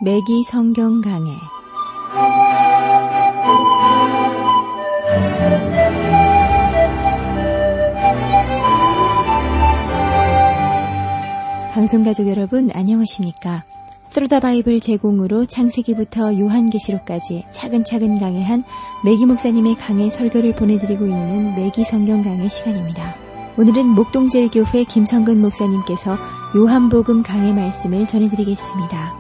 매기 성경 강해. 방송가족 여러분 안녕하십니까? 트루더 바이블 제공으로 창세기부터 요한계시록까지 차근차근 강해한 매기 목사님의 강해 설교를 보내드리고 있는 매기 성경 강해 시간입니다. 오늘은 목동제일교회 김성근 목사님께서 요한복음 강해 말씀을 전해드리겠습니다.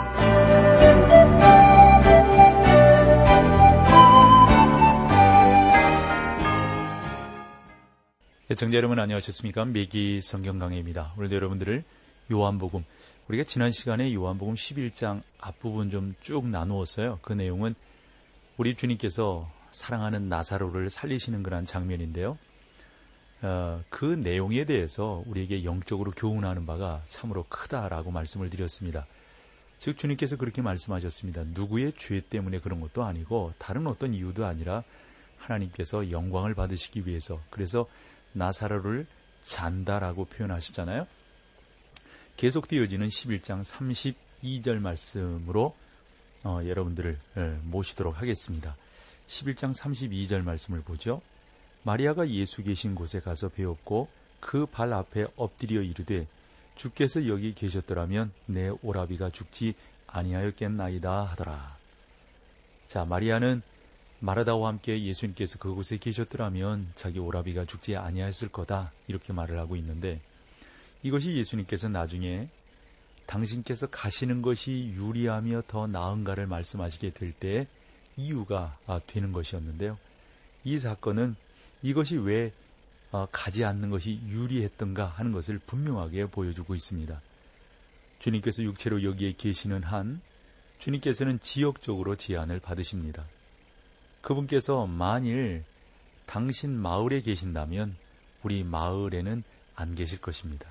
시청자 여러분 안녕하셨습니까? 매기 성경 강해입니다. 오늘도 여러분들을 요한복음, 우리가 지난 시간에 요한복음 11장 앞부분 좀 쭉 나누었어요. 그 내용은 우리 주님께서 사랑하는 나사로를 살리시는 그런 장면인데요. 그 내용에 대해서 우리에게 영적으로 교훈하는 바가 참으로 크다라고 말씀을 드렸습니다. 즉 주님께서 그렇게 말씀하셨습니다. 누구의 죄 때문에 그런 것도 아니고 다른 어떤 이유도 아니라 하나님께서 영광을 받으시기 위해서, 그래서 나사로를 잔다라고 표현하셨잖아요. 계속되어지는 11장 32절 말씀으로 여러분들을 모시도록 하겠습니다. 11장 32절 말씀을 보죠. 마리아가 예수 계신 곳에 가서 배웠고 그 발 앞에 엎드려 이르되 주께서 여기 계셨더라면 내 오라비가 죽지 아니하였겠나이다 하더라. 자, 마리아는 마르다와 함께 예수님께서 그곳에 계셨더라면 자기 오라비가 죽지 아니하였을 거다, 이렇게 말을 하고 있는데, 이것이 예수님께서 나중에 당신께서 가시는 것이 유리하며 더 나은가를 말씀하시게 될 때 이유가 되는 것이었는데요. 이 사건은 이것이 왜 가지 않는 것이 유리했던가 하는 것을 분명하게 보여주고 있습니다. 주님께서 육체로 여기에 계시는 한 주님께서는 지역적으로 제한을 받으십니다. 그분께서 만일 당신 마을에 계신다면 우리 마을에는 안 계실 것입니다.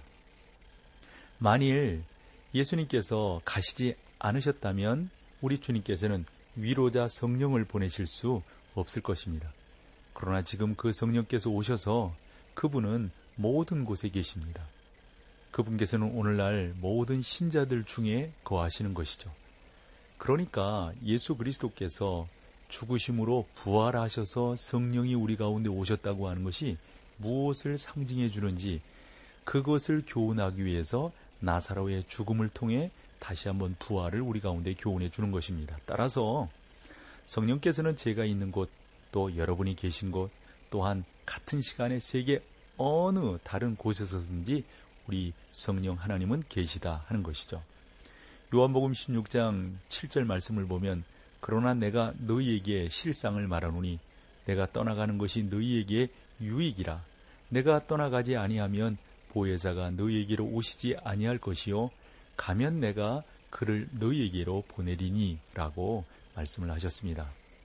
만일 예수님께서 가시지 않으셨다면 우리 주님께서는 위로자 성령을 보내실 수 없을 것입니다. 그러나 지금 그 성령께서 오셔서 그분은 모든 곳에 계십니다. 그분께서는 오늘날 모든 신자들 중에 거하시는 것이죠. 그러니까 예수 그리스도께서 죽으심으로 부활하셔서 성령이 우리 가운데 오셨다고 하는 것이 무엇을 상징해 주는지, 그것을 교훈하기 위해서 나사로의 죽음을 통해 다시 한번 부활을 우리 가운데 교훈해 주는 것입니다. 따라서 성령께서는 제가 있는 곳, 또 여러분이 계신 곳, 또한 같은 시간에 세계 어느 다른 곳에서든지 우리 성령 하나님은 계시다 하는 것이죠. 요한복음 16장 7절 말씀을 보면 그러나 내가 너희에게 실상을 말하노니 내가 떠나가는 것이 너희에게 유익이라. 내가 떠나가지 아니하면 보혜사가 너희에게로 오시지 아니할 것이요 가면 내가 그를 너희에게로 보내리니 라고 말씀을 하셨습니다.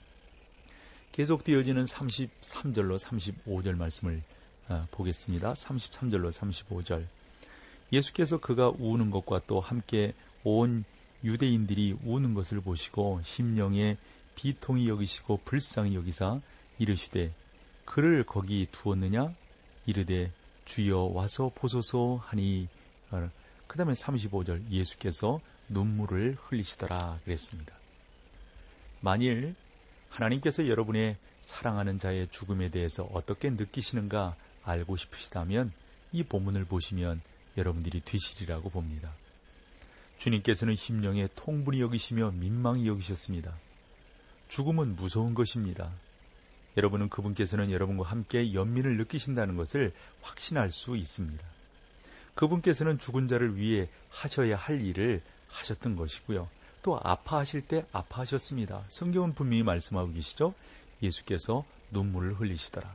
계속되어지는 33절로 35절 말씀을 보겠습니다. 33절로 35절. 예수께서 그가 우는 것과 또 함께 온 유대인들이 우는 것을 보시고 심령에 비통히 여기시고 불쌍히 여기사 이르시되 그를 거기 두었느냐? 이르되 주여 와서 보소서 하니, 그 다음에 35절 예수께서 눈물을 흘리시더라 그랬습니다. 만일 하나님께서 여러분의 사랑하는 자의 죽음에 대해서 어떻게 느끼시는가 알고 싶으시다면 이 본문을 보시면 여러분들이 되시리라고 봅니다. 주님께서는 심령에 통분히 여기시며 민망히 여기셨습니다. 죽음은 무서운 것입니다. 여러분은 그분께서는 여러분과 함께 연민을 느끼신다는 것을 확신할 수 있습니다. 그분께서는 죽은 자를 위해 하셔야 할 일을 하셨던 것이고요. 또 아파하실 때 아파하셨습니다. 성경은 분명히 말씀하고 계시죠. 예수께서 눈물을 흘리시더라.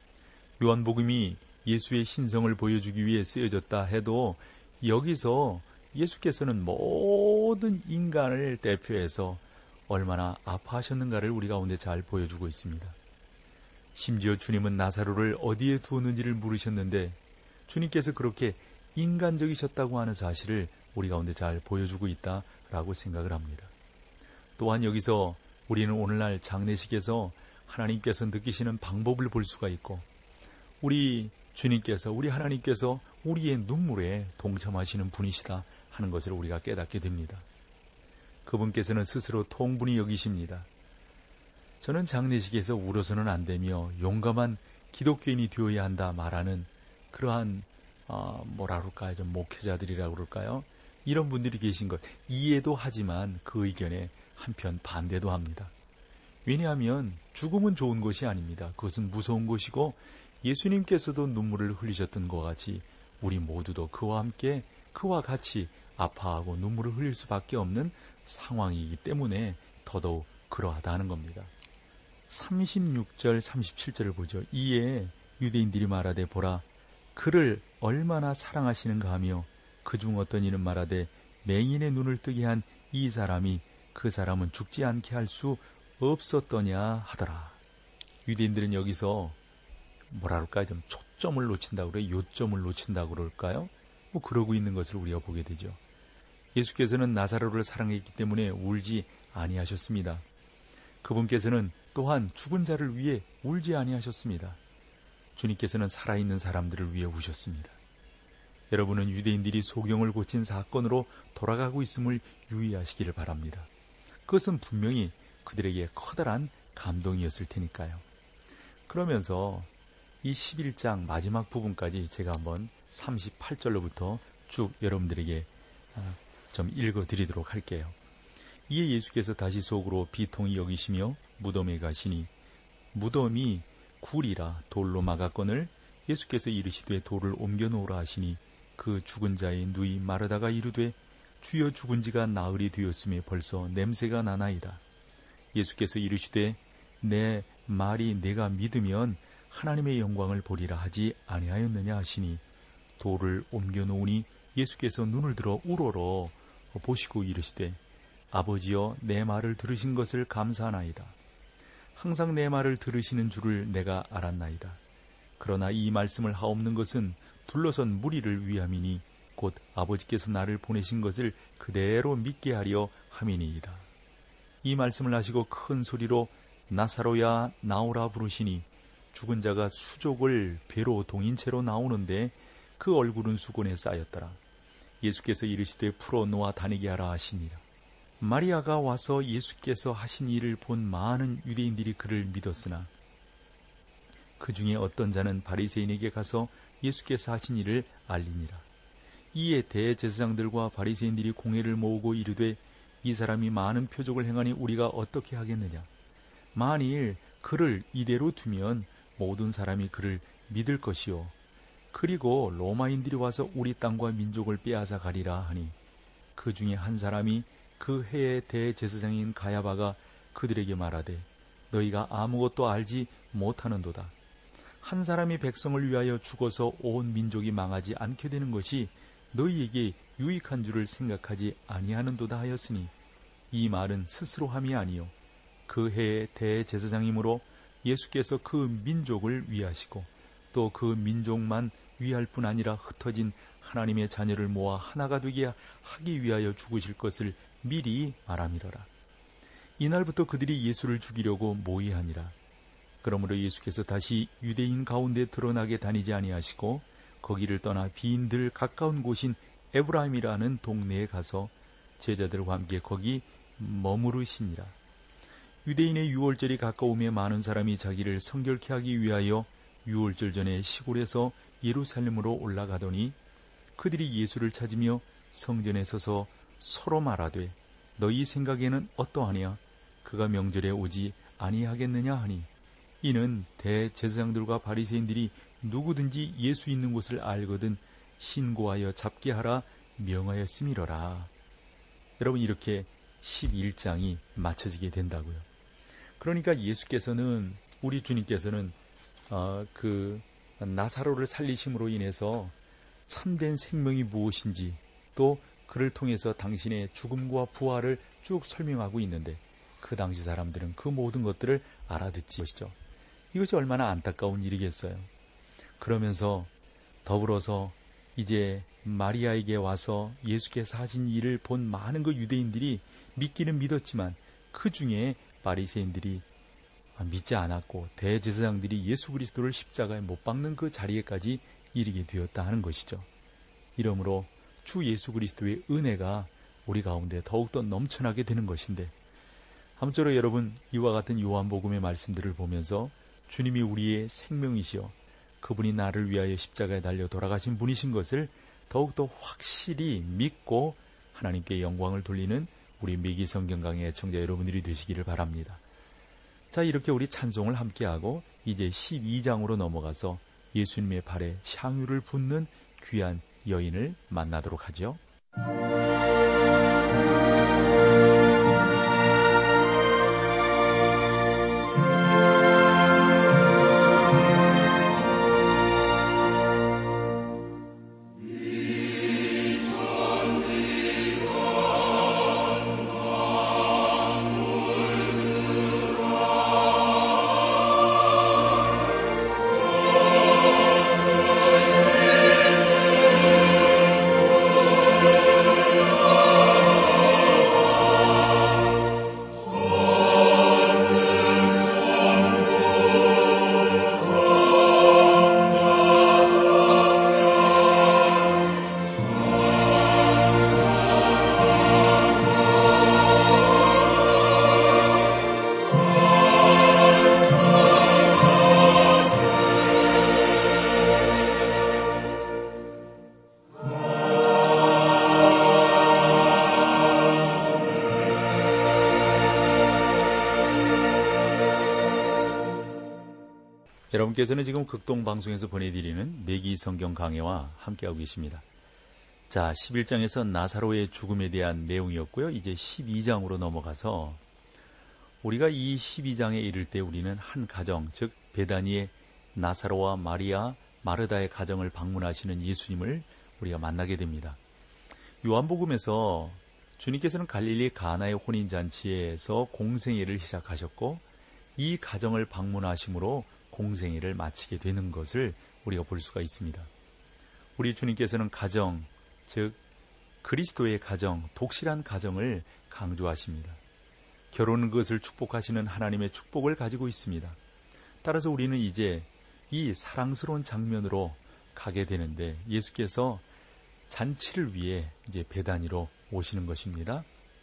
요한복음이 예수의 신성을 보여주기 위해 쓰여졌다 해도 여기서 예수께서는 모든 인간을 대표해서 얼마나 아파하셨는가를 우리 가운데 잘 보여주고 있습니다. 심지어 주님은 나사로를 어디에 두었는지를 물으셨는데 주님께서 그렇게 인간적이셨다고 하는 사실을 우리 가운데 잘 보여주고 있다라고 생각을 합니다. 또한 여기서 우리는 오늘날 장례식에서 하나님께서 느끼시는 방법을 볼 수가 있고 우리 주님께서, 우리 하나님께서 우리의 눈물에 동참하시는 분이시다 하는 것을 우리가 깨닫게 됩니다. 그분께서는 스스로 통분히 여기십니다. 저는 장례식에서 울어서는 안 되며 용감한 기독교인이 되어야 한다 말하는 그러한 뭐라 그럴까요? 좀 목회자들이라고 그럴까요? 이런 분들이 계신 것 이해도 하지만 그 의견에 한편 반대도 합니다. 왜냐하면 죽음은 좋은 것이 아닙니다. 그것은 무서운 것이고 예수님께서도 눈물을 흘리셨던 것 같이 우리 모두도 그와 같이 아파하고 눈물을 흘릴 수밖에 없는 상황이기 때문에 더더욱 그러하다는 겁니다. 36절 37절을 보죠. 이에 유대인들이 말하되 보라 그를 얼마나 사랑하시는가 하며 그중 어떤 이는 말하되 맹인의 눈을 뜨게 한 이 사람이 그 사람은 죽지 않게 할 수 없었더냐 하더라. 유대인들은 여기서 뭐라 그럴까요? 좀 초점을 놓친다고 그래요? 요점을 놓친다고 그럴까요? 그러고 있는 것을 우리가 보게 되죠. 예수께서는 나사로를 사랑했기 때문에 울지 아니하셨습니다. 그분께서는 또한 죽은 자를 위해 울지 아니하셨습니다. 주님께서는 살아있는 사람들을 위해 우셨습니다. 여러분은 유대인들이 소경을 고친 사건으로 돌아가고 있음을 유의하시기를 바랍니다. 그것은 분명히 그들에게 커다란 감동이었을 테니까요. 그러면서 이 11장 마지막 부분까지 제가 한번 38절로부터 쭉 여러분들에게 좀 읽어드리도록 할게요. 이에 예수께서 다시 속으로 비통히 여기시며 무덤에 가시니 무덤이 굴이라 돌로 막았거늘 예수께서 이르시되 돌을 옮겨 놓으라 하시니 그 죽은 자의 누이 마르다가 이르되 주여 죽은 지가 나흘이 되었으며 벌써 냄새가 나나이다. 예수께서 이르시되 내 말이 내가 믿으면 하나님의 영광을 보리라 하지 아니하였느냐 하시니 돌을 옮겨 놓으니 예수께서 눈을 들어 우러러 보시고 이르시되 아버지여 내 말을 들으신 것을 감사하나이다. 항상 내 말을 들으시는 줄을 내가 알았나이다. 그러나 이 말씀을 하옵는 것은 둘러선 무리를 위함이니 곧 아버지께서 나를 보내신 것을 그대로 믿게 하려 함이니이다. 이 말씀을 하시고 큰 소리로 나사로야 나오라 부르시니 죽은 자가 수족을 배로 동인 채로 나오는데 그 얼굴은 수건에 쌓였더라. 예수께서 이르시되 풀어 놓아 다니게 하라 하시니라. 마리아가 와서 예수께서 하신 일을 본 많은 유대인들이 그를 믿었으나 그 중에 어떤 자는 바리새인에게 가서 예수께서 하신 일을 알리니라. 이에 대제사장들과 바리새인들이 공회를 모으고 이르되 이 사람이 많은 표적을 행하니 우리가 어떻게 하겠느냐. 만일 그를 이대로 두면 모든 사람이 그를 믿을 것이요. 그리고 로마인들이 와서 우리 땅과 민족을 빼앗아 가리라 하니 그 중에 한 사람이 그 해의 대제사장인 가야바가 그들에게 말하되 너희가 아무것도 알지 못하는도다. 한 사람이 백성을 위하여 죽어서 온 민족이 망하지 않게 되는 것이 너희에게 유익한 줄을 생각하지 아니하는도다 하였으니 이 말은 스스로 함이 아니요 그 해의 대제사장이므로 예수께서 그 민족을 위하시고 또 그 민족만 위할 뿐 아니라 흩어진 하나님의 자녀를 모아 하나가 되게 하기 위하여 죽으실 것을 미리 말함이러라. 이날부터 그들이 예수를 죽이려고 모의하니라. 그러므로 예수께서 다시 유대인 가운데 드러나게 다니지 아니하시고 거기를 떠나 비인들 가까운 곳인 에브라임이라는 동네에 가서 제자들과 함께 거기 머무르시니라. 유대인의 유월절이 가까우며 많은 사람이 자기를 성결케 하기 위하여 유월절 전에 시골에서 예루살렘으로 올라가더니 그들이 예수를 찾으며 성전에 서서 서로 말하되 너희 생각에는 어떠하냐? 그가 명절에 오지 아니하겠느냐 하니 이는 대제사장들과 바리새인들이 누구든지 예수 있는 곳을 알거든 신고하여 잡게 하라 명하였음이러라. 여러분 이렇게 11장이 마쳐지게 된다고요. 그러니까 예수께서는 우리 주님께서는 그 나사로를 살리심으로 인해서 참된 생명이 무엇인지 또 그를 통해서 당신의 죽음과 부활을 쭉 설명하고 있는데 그 당시 사람들은 그 모든 것들을 알아듣지 것이죠. 이것이 얼마나 안타까운 일이겠어요. 그러면서 더불어서 이제 마리아에게 와서 예수께서 하신 일을 본 많은 그 유대인들이 믿기는 믿었지만 그 중에 바리새인들이 믿지 않았고 대제사장들이 예수 그리스도를 십자가에 못 박는 그 자리에까지 이르게 되었다 하는 것이죠. 이러므로 주 예수 그리스도의 은혜가 우리 가운데 더욱더 넘쳐나게 되는 것인데, 아무쪼록 여러분, 이와 같은 요한복음의 말씀들을 보면서 주님이 우리의 생명이시여 그분이 나를 위하여 십자가에 달려 돌아가신 분이신 것을 더욱더 확실히 믿고 하나님께 영광을 돌리는 우리 매기 성경 강의 애청자 여러분들이 되시기를 바랍니다. 자, 이렇게 우리 찬송을 함께하고 이제 12장으로 넘어가서 예수님의 발에 향유를 붓는 귀한 여인을 만나도록 하죠. 여러분께서는 지금 극동방송에서 보내드리는 매기 성경 강해와 함께하고 계십니다. 자, 11장에서 나사로의 죽음에 대한 내용이었고요. 이제 12장으로 넘어가서 우리가 이 12장에 이를 때 우리는 한 가정, 즉 베다니의 나사로와 마리아, 마르다의 가정을 방문하시는 예수님을 우리가 만나게 됩니다. 요한복음에서 주님께서는 갈릴리 가나의 혼인잔치에서 공생애를 시작하셨고 이 가정을 방문하심으로 공생애를 마치게 되는 것을 우리가 볼 수가 있습니다. 우리 주님께서는 가정, 즉 그리스도의 가정, 독실한 가정을 강조하십니다. 결혼은 그것을 축복하시는 하나님의 축복을 가지고 있습니다. 따라서 우리는 이제 이 사랑스러운 장면으로 가게 되는데 예수께서 잔치를 위해 이제 베다니로 오시는 것입니다.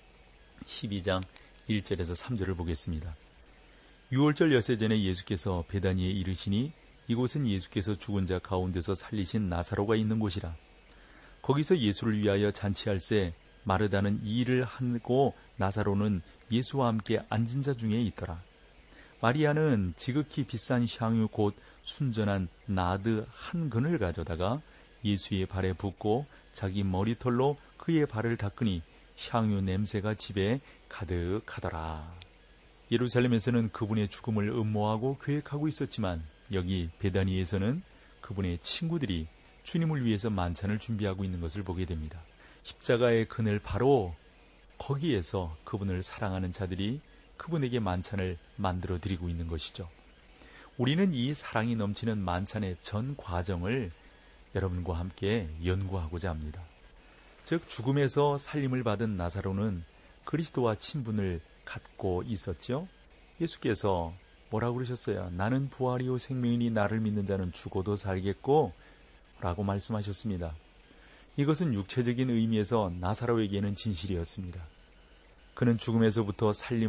12장 1절에서 3절을 보겠습니다. 6월절 엿새 전에 예수께서 베다니에 이르시니 이곳은 예수께서 죽은 자 가운데서 살리신 나사로가 있는 곳이라. 거기서 예수를 위하여 잔치할새 마르다는 이 일을 하고 나사로는 예수와 함께 앉은 자 중에 있더라. 마리아는 지극히 비싼 향유 곧 순전한 나드 한 근을 가져다가 예수의 발에 붓고 자기 머리털로 그의 발을 닦으니 향유 냄새가 집에 가득하더라. 예루살렘에서는 그분의 죽음을 음모하고 계획하고 있었지만 여기 베다니에서는 그분의 친구들이 주님을 위해서 만찬을 준비하고 있는 것을 보게 됩니다. 십자가의 그늘 바로 거기에서 그분을 사랑하는 자들이 그분에게 만찬을 만들어 드리고 있는 것이죠. 우리는 이 사랑이 넘치는 만찬의 전 과정을 여러분과 함께 연구하고자 합니다. 즉 죽음에서 살림을 받은 나사로는 그리스도와 친분을 갖고 있었죠. 예수께서 뭐라고 그러셨어요? 나는 부활이요 생명이니 나를 믿는 자는 죽어도 살겠고 라고 말씀하셨습니다. 이것은 육체적인 의미에서 나사로에게는 진실이었습니다. 그는 죽음에서부터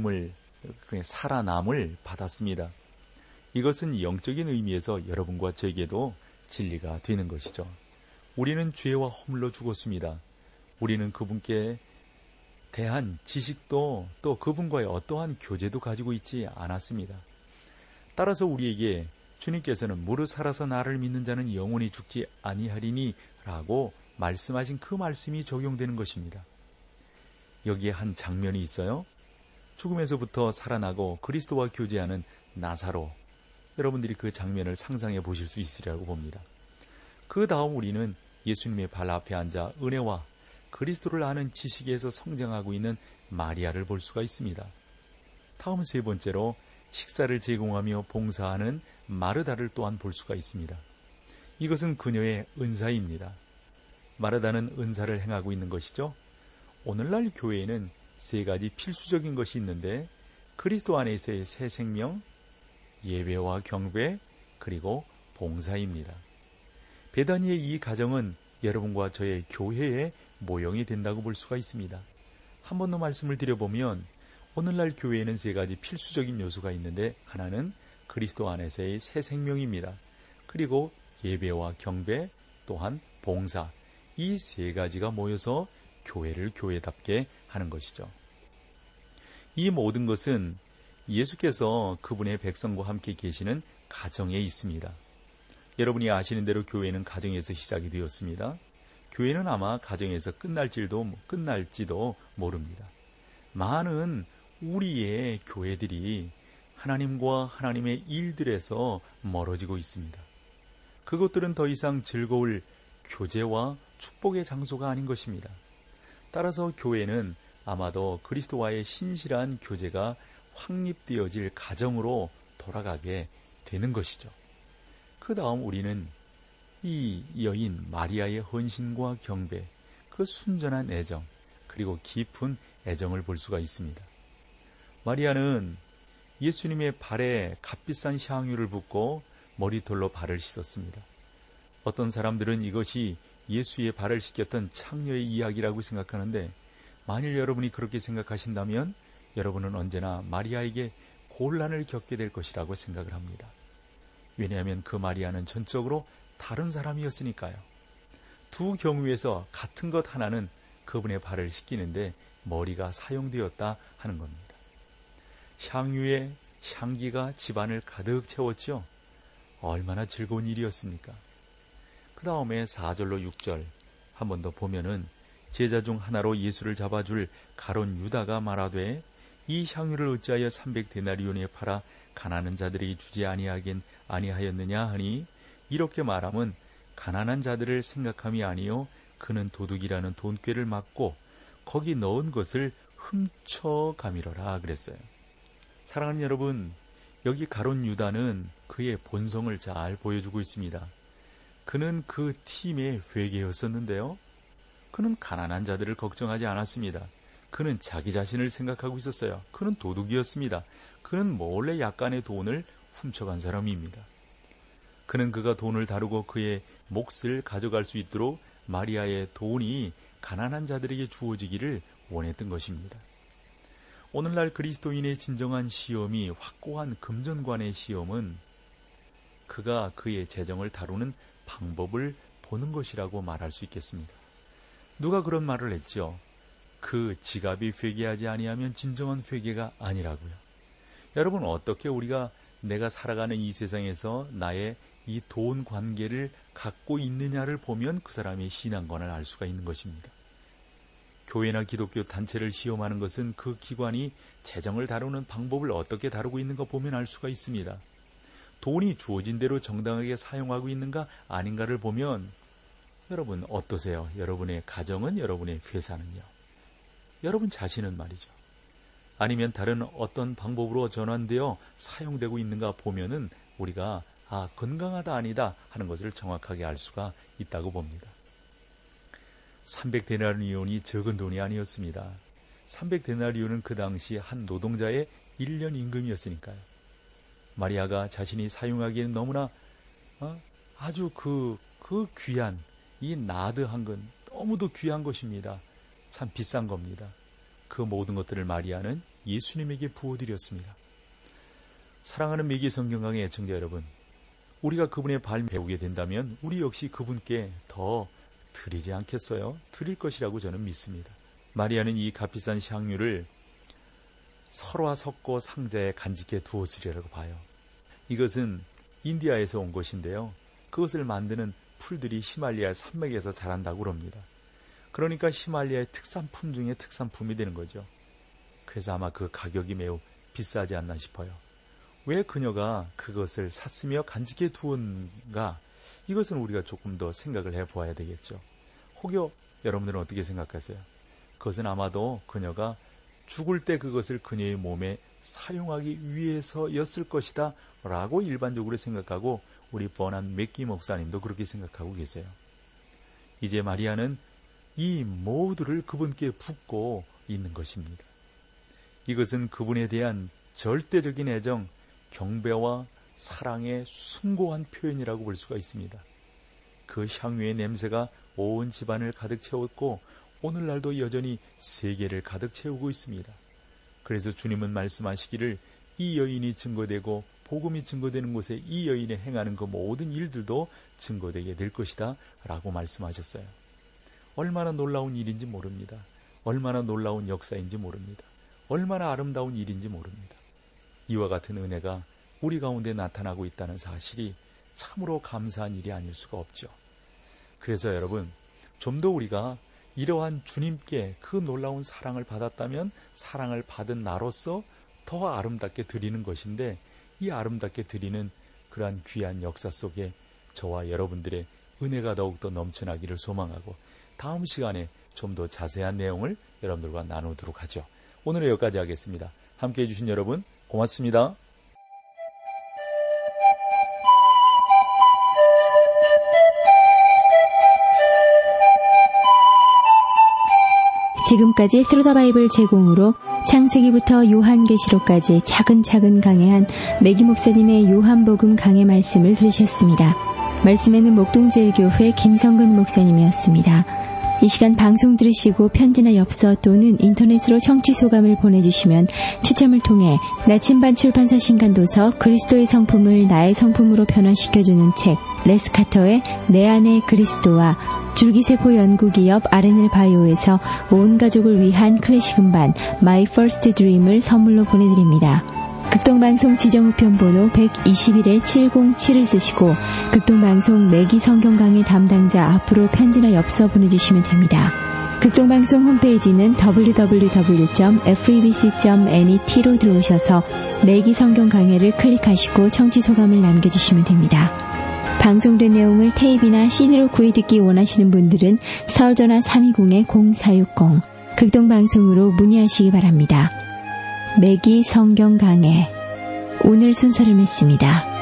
살아남을 받았습니다. 이것은 영적인 의미에서 여러분과 저에게도 진리가 되는 것이죠. 우리는 죄와 허물로 죽었습니다. 우리는 그분께 대한 지식도 또 그분과의 어떠한 교제도 가지고 있지 않았습니다. 따라서 우리에게 주님께서는 무릇 살아서 나를 믿는 자는 영원히 죽지 아니하리니 라고 말씀하신 그 말씀이 적용되는 것입니다. 여기에 한 장면이 있어요. 죽음에서부터 살아나고 그리스도와 교제하는 나사로. 여러분들이 그 장면을 상상해 보실 수 있으리라고 봅니다. 그 다음 우리는 예수님의 발 앞에 앉아 은혜와 그리스도를 아는 지식에서 성장하고 있는 마리아를 볼 수가 있습니다. 다음 세 번째로 식사를 제공하며 봉사하는 마르다를 또한 볼 수가 있습니다. 이것은 그녀의 은사입니다. 마르다는 은사를 행하고 있는 것이죠. 오늘날 교회에는 세 가지 필수적인 것이 있는데 그리스도 안에서의 새 생명, 예배와 경배, 그리고 봉사입니다. 베다니의 이 가정은 여러분과 저의 교회의 모형이 된다고 볼 수가 있습니다. 한 번 더 말씀을 드려보면 오늘날 교회에는 세 가지 필수적인 요소가 있는데 하나는 그리스도 안에서의 새 생명입니다. 그리고 예배와 경배, 또한 봉사, 이 세 가지가 모여서 교회를 교회답게 하는 것이죠. 이 모든 것은 예수께서 그분의 백성과 함께 계시는 가정에 있습니다. 여러분이 아시는 대로 교회는 가정에서 시작이 되었습니다. 교회는 아마 가정에서 끝날지도 모릅니다. 많은 우리의 교회들이 하나님과 하나님의 일들에서 멀어지고 있습니다. 그것들은 더 이상 즐거울 교제와 축복의 장소가 아닌 것입니다. 따라서 교회는 아마도 그리스도와의 신실한 교제가 확립되어질 가정으로 돌아가게 되는 것이죠. 그 다음 우리는 이 여인 마리아의 헌신과 경배, 그 순전한 애정, 그리고 깊은 애정을 볼 수가 있습니다. 마리아는 예수님의 발에 값비싼 향유를 붓고 머리털로 발을 씻었습니다. 어떤 사람들은 이것이 예수의 발을 씻겼던 창녀의 이야기라고 생각하는데, 만일 여러분이 그렇게 생각하신다면 여러분은 언제나 마리아에게 곤란을 겪게 될 것이라고 생각을 합니다. 왜냐하면 그 마리아는 전적으로 다른 사람이었으니까요. 두 경우에서 같은 것 하나는 그분의 발을 씻기는데 머리가 사용되었다 하는 겁니다. 향유의 향기가 집안을 가득 채웠죠. 얼마나 즐거운 일이었습니까? 그 다음에 4절로 6절 한 번 더 보면은 제자 중 하나로 예수를 잡아줄 가룟 유다가 말하되 이 향유를 어찌하여 300데나리온에 팔아 가난한 자들에게 주지 아니하였느냐 하니, 이렇게 말하면 가난한 자들을 생각함이 아니요 그는 도둑이라는 돈꾀를 맞고 거기 넣은 것을 훔쳐가미러라 그랬어요. 사랑하는 여러분, 여기 가룟 유다는 그의 본성을 잘 보여주고 있습니다. 그는 그 팀의 회계였었는데요. 그는 가난한 자들을 걱정하지 않았습니다. 그는 자기 자신을 생각하고 있었어요. 그는 도둑이었습니다. 그는 몰래 약간의 돈을 훔쳐간 사람입니다. 그는 그가 돈을 다루고 그의 몫을 가져갈 수 있도록 마리아의 돈이 가난한 자들에게 주어지기를 원했던 것입니다. 오늘날 그리스도인의 진정한 시험이 확고한 금전관의 시험은 그가 그의 재정을 다루는 방법을 보는 것이라고 말할 수 있겠습니다. 누가 그런 말을 했죠? 그 지갑이 회개하지 아니하면 진정한 회개가 아니라고요. 여러분, 어떻게 우리가 내가 살아가는 이 세상에서 나의 이 돈 관계를 갖고 있느냐를 보면 그 사람의 신앙관을 알 수가 있는 것입니다. 교회나 기독교 단체를 시험하는 것은 그 기관이 재정을 다루는 방법을 어떻게 다루고 있는가 보면 알 수가 있습니다. 돈이 주어진 대로 정당하게 사용하고 있는가 아닌가를 보면 여러분 어떠세요? 여러분의 가정은, 여러분의 회사는요? 여러분 자신은 말이죠. 아니면 다른 어떤 방법으로 전환되어 사용되고 있는가 보면은 우리가 건강하다 아니다 하는 것을 정확하게 알 수가 있다고 봅니다. 300데나리온이 적은 돈이 아니었습니다. 300데나리온은 그 당시 한 노동자의 1년 임금이었으니까요. 마리아가 자신이 사용하기에는 너무나 아주 그 귀한 이 나드한 건 너무도 귀한 것입니다. 참 비싼 겁니다. 그 모든 것들을 마리아는 예수님에게 부어드렸습니다. 사랑하는 매기 성경강의 애청자 여러분, 우리가 그분의 발 배우게 된다면 우리 역시 그분께 더 드리지 않겠어요? 드릴 것이라고 저는 믿습니다. 마리아는 이 값비싼 향유를 설화 섞고 상자에 간직해 두었으리라고 봐요. 이것은 인디아에서 온 것인데요. 그것을 만드는 풀들이 히말라야 산맥에서 자란다고 합니다. 그러니까 히말라야의 특산품 중에 특산품이 되는 거죠. 그래서 아마 그 가격이 매우 비싸지 않나 싶어요. 왜 그녀가 그것을 샀으며 간직해 두었는가? 이것은 우리가 조금 더 생각을 해보아야 되겠죠. 혹여 여러분들은 어떻게 생각하세요? 그것은 아마도 그녀가 죽을 때 그것을 그녀의 몸에 사용하기 위해서였을 것이다 라고 일반적으로 생각하고 우리 버난 맥기 목사님도 그렇게 생각하고 계세요. 이제 마리아는 이 모두를 그분께 붓고 있는 것입니다. 이것은 그분에 대한 절대적인 애정, 경배와 사랑의 숭고한 표현이라고 볼 수가 있습니다. 그 향유의 냄새가 온 집안을 가득 채웠고 오늘날도 여전히 세계를 가득 채우고 있습니다. 그래서 주님은 말씀하시기를 이 여인이 증거되고 복음이 증거되는 곳에 이 여인이 행하는 그 모든 일들도 증거되게 될 것이다 라고 말씀하셨어요. 얼마나 놀라운 일인지 모릅니다. 얼마나 놀라운 역사인지 모릅니다. 얼마나 아름다운 일인지 모릅니다. 이와 같은 은혜가 우리 가운데 나타나고 있다는 사실이 참으로 감사한 일이 아닐 수가 없죠. 그래서 여러분, 좀 더 우리가 이러한 주님께 그 놀라운 사랑을 받았다면 사랑을 받은 나로서 더 아름답게 드리는 것인데, 이 아름답게 드리는 그러한 귀한 역사 속에 저와 여러분들의 은혜가 더욱더 넘쳐나기를 소망하고 다음 시간에 좀 더 자세한 내용을 여러분들과 나누도록 하죠. 오늘은 여기까지 하겠습니다. 함께해 주신 여러분 고맙습니다. 지금까지 스루 더 바이블 제공으로 창세기부터 요한계시록까지 차근차근 강해한 매기 목사님의 요한복음 강해 말씀을 들으셨습니다. 말씀에는 목동제일교회 김성근 목사님이었습니다. 이 시간 방송 들으시고 편지나 엽서 또는 인터넷으로 청취 소감을 보내주시면 추첨을 통해 나침반 출판사 신간도서 그리스도의 성품을 나의 성품으로 변화시켜주는 책 레스카터의 내 안의 그리스도와 줄기세포 연구기업 R&L 바이오에서 온 가족을 위한 클래식 음반 My First Dream을 선물로 보내드립니다. 극동방송 지정우편번호 121-707을 쓰시고 극동방송 매기 성경강의 담당자 앞으로 편지나 엽서 보내주시면 됩니다. 극동방송 홈페이지는 www.febc.net로 들어오셔서 매기 성경강해를 클릭하시고 청취소감을 남겨주시면 됩니다. 방송된 내용을 테이프나 CD로 구해듣기 원하시는 분들은 서울전화 320-0460 극동방송으로 문의하시기 바랍니다. 매기 성경 강해 오늘 순서를 맺습니다.